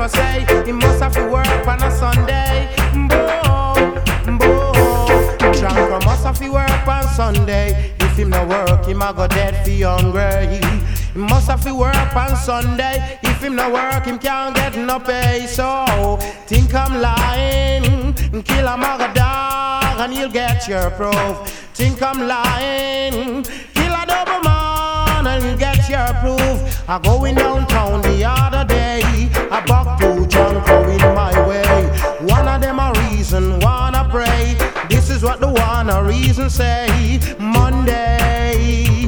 grandpa say he must have to work on a Sunday. Boom, boom. Drunk must have to work on Sunday. If him no work, him a go dead for hungry. He must have to work on Sunday. If him no work, him can't get no pay. So think I'm lying, kill a mother dog and you'll get your proof. Think I'm lying, kill a double man and you'll get your proof. I going downtown the other day, I buck two drunk going my way. One of them a reason, one a pray. This is what the one a reason say. Monday